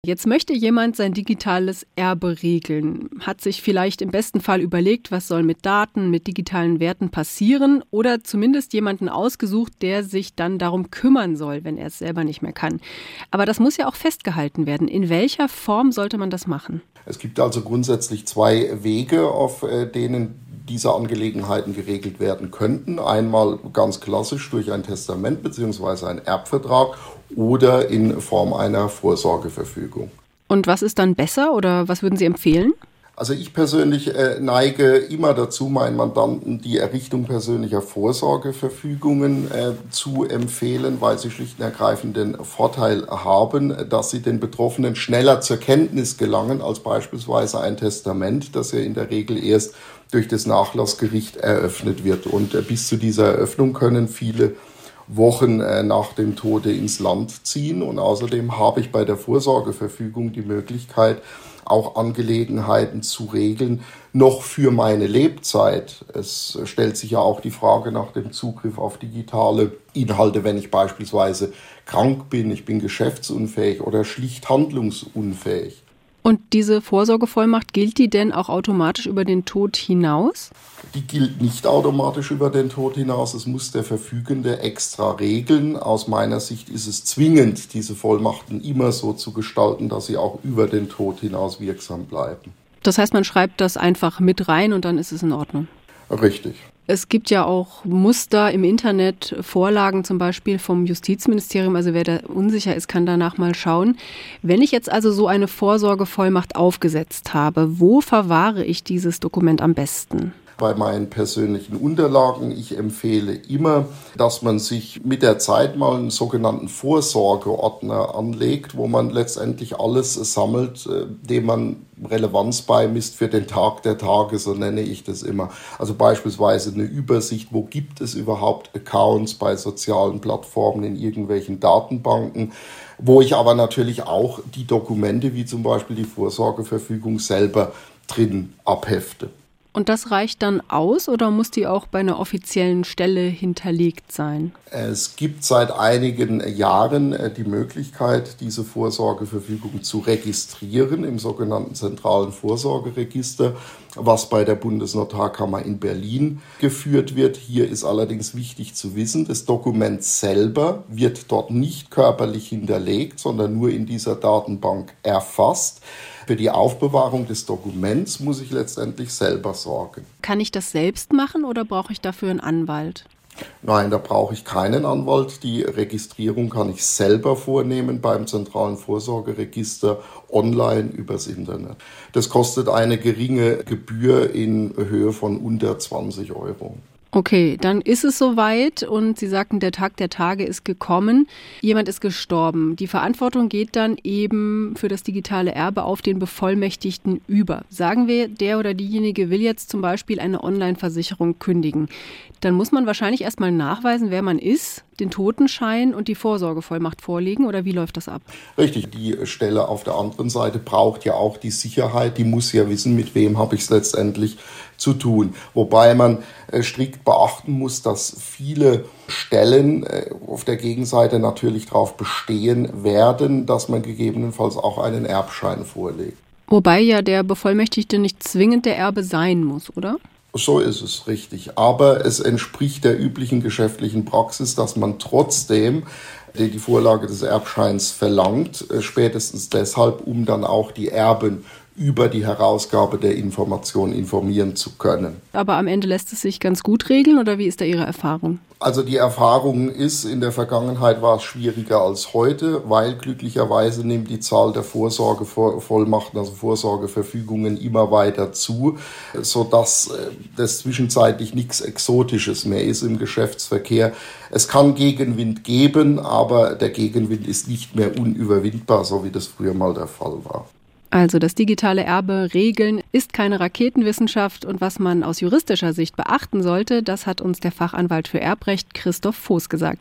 Jetzt möchte jemand sein digitales Erbe regeln, hat sich vielleicht im besten Fall überlegt, was soll mit Daten, mit digitalen Werten passieren oder zumindest jemanden ausgesucht, der sich dann darum kümmern soll, wenn er es selber nicht mehr kann. Aber das muss ja auch festgehalten werden. In welcher Form sollte man das machen? Es gibt also grundsätzlich zwei Wege, auf denen diese Angelegenheiten geregelt werden könnten. Einmal ganz klassisch durch ein Testament bzw. einen Erbvertrag oder in Form einer Vorsorgeverfügung. Und was ist dann besser oder was würden Sie empfehlen? Also ich persönlich neige immer dazu, meinen Mandanten die Errichtung persönlicher Vorsorgeverfügungen zu empfehlen, weil sie schlicht und ergreifend den Vorteil haben, dass sie den Betroffenen schneller zur Kenntnis gelangen als beispielsweise ein Testament, das ja in der Regel erst durch das Nachlassgericht eröffnet wird. Und bis zu dieser Eröffnung können viele Wochen nach dem Tode ins Land ziehen. Und außerdem habe ich bei der Vorsorgeverfügung die Möglichkeit, auch Angelegenheiten zu regeln, noch für meine Lebzeit. Es stellt sich ja auch die Frage nach dem Zugriff auf digitale Inhalte, wenn ich beispielsweise krank bin, ich bin geschäftsunfähig oder schlicht handlungsunfähig. Und diese Vorsorgevollmacht, gilt die denn auch automatisch über den Tod hinaus? Die gilt nicht automatisch über den Tod hinaus. Es muss der Verfügende extra regeln. Aus meiner Sicht ist es zwingend, diese Vollmachten immer so zu gestalten, dass sie auch über den Tod hinaus wirksam bleiben. Das heißt, man schreibt das einfach mit rein und dann ist es in Ordnung? Richtig. Es gibt ja auch Muster im Internet, Vorlagen zum Beispiel vom Justizministerium. Also wer da unsicher ist, kann danach mal schauen. Wenn ich jetzt also so eine Vorsorgevollmacht aufgesetzt habe, wo verwahre ich dieses Dokument am besten? Bei meinen persönlichen Unterlagen. Ich empfehle immer, dass man sich mit der Zeit mal einen sogenannten Vorsorgeordner anlegt, wo man letztendlich alles sammelt, dem man Relevanz beimisst für den Tag der Tage, so nenne ich das immer. Also beispielsweise eine Übersicht, wo gibt es überhaupt Accounts bei sozialen Plattformen in irgendwelchen Datenbanken, wo ich aber natürlich auch die Dokumente wie zum Beispiel die Vorsorgeverfügung selber drin abhefte. Und das reicht dann aus oder muss die auch bei einer offiziellen Stelle hinterlegt sein? Es gibt seit einigen Jahren die Möglichkeit, diese Vorsorgeverfügung zu registrieren im sogenannten zentralen Vorsorgeregister, was bei der Bundesnotarkammer in Berlin geführt wird. Hier ist allerdings wichtig zu wissen, das Dokument selber wird dort nicht körperlich hinterlegt, sondern nur in dieser Datenbank erfasst. Für die Aufbewahrung des Dokuments muss ich letztendlich selber sorgen. Kann ich das selbst machen oder brauche ich dafür einen Anwalt? Nein, da brauche ich keinen Anwalt. Die Registrierung kann ich selber vornehmen beim zentralen Vorsorgeregister online übers Internet. Das kostet eine geringe Gebühr in Höhe von unter 20 Euro. Okay, dann ist es soweit und Sie sagten, der Tag der Tage ist gekommen. Jemand ist gestorben. Die Verantwortung geht dann eben für das digitale Erbe auf den Bevollmächtigten über. Sagen wir, der oder diejenige will jetzt zum Beispiel eine Online-Versicherung kündigen. Dann muss man wahrscheinlich erstmal nachweisen, wer man ist, den Totenschein und die Vorsorgevollmacht vorlegen, oder wie läuft das ab? Richtig, die Stelle auf der anderen Seite braucht ja auch die Sicherheit, die muss ja wissen, mit wem habe ich es letztendlich zu tun. Wobei man strikt beachten muss, dass viele Stellen auf der Gegenseite natürlich darauf bestehen werden, dass man gegebenenfalls auch einen Erbschein vorlegt. Wobei ja der Bevollmächtigte nicht zwingend der Erbe sein muss, oder? So ist es richtig. Aber es entspricht der üblichen geschäftlichen Praxis, dass man trotzdem die Vorlage des Erbscheins verlangt, spätestens deshalb, um dann auch die Erben über die Herausgabe der Information informieren zu können. Aber am Ende lässt es sich ganz gut regeln, oder wie ist da Ihre Erfahrung? Also die Erfahrung ist, in der Vergangenheit war es schwieriger als heute, weil glücklicherweise nimmt die Zahl der Vorsorgevollmachten, also Vorsorgeverfügungen immer weiter zu, sodass das zwischenzeitlich nichts Exotisches mehr ist im Geschäftsverkehr. Es kann Gegenwind geben, aber der Gegenwind ist nicht mehr unüberwindbar, so wie das früher mal der Fall war. Also das digitale Erbe regeln ist keine Raketenwissenschaft und was man aus juristischer Sicht beachten sollte, das hat uns der Fachanwalt für Erbrecht Christoph Voß gesagt.